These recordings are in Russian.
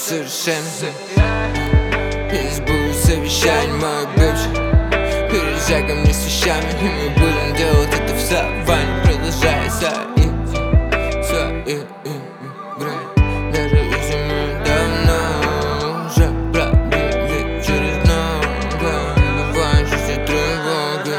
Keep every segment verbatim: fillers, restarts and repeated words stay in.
совершенно. Здесь будет совещание моих бывших. Переезжай ко мне с вещами, и мы будем делать это в саванне. Продолжая свои, свои игры. Даже если мы давно уже пробили через много. Бывает, что все тревоги.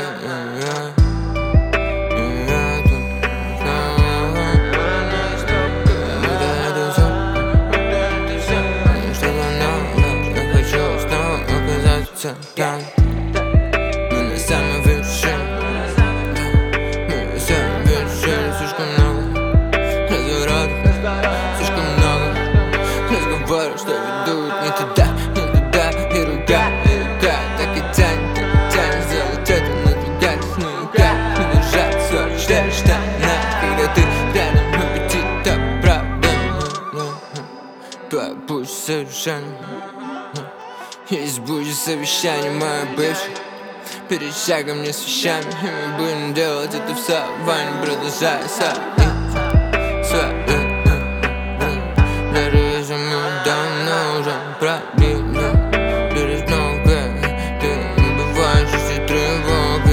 И я тут снова. Вот это всё. Что-то новое. Я хочу снова оказаться там. Мы на самой вершине. Мы на самой вершине. Слишком много разворотов, слишком много разговоров, что ведут не туда, не туда. И рука, и рука так и тянет, так и тянет. Сделать это, надвигаться, но никак не держать свой штаны, штаны. Когда ты рядом, аппетит оправдан. Твой путь совершенно. Здесь будет совещание моих бывших. Переезжай ко мне с вещами, и мы будем делать это в саванне. Продолжая свои, свои. Даже если мы давно уже пробили через многое. Ты убиваешь все тревоги.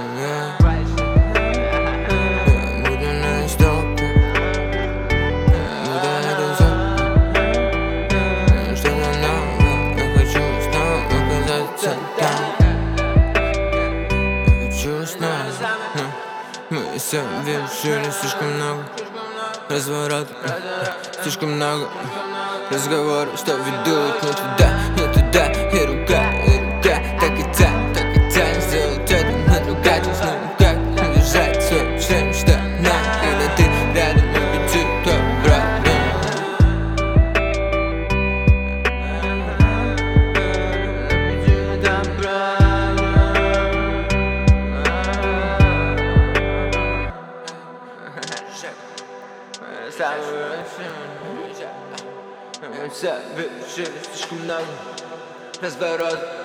Я буду на стопе. Вот это всё. Что-то новое. Я хочу снова оказаться там. Мы совершили слишком много разворотов, слишком много разговоров, что ведут не туда, не туда. И рука, и рука так и тянет, так и тянет. Сделать это, надругательство, но никак не держать свой всем штаны. Когда ты рядом, аппетит оправдан. Совершили слишком много разворотов,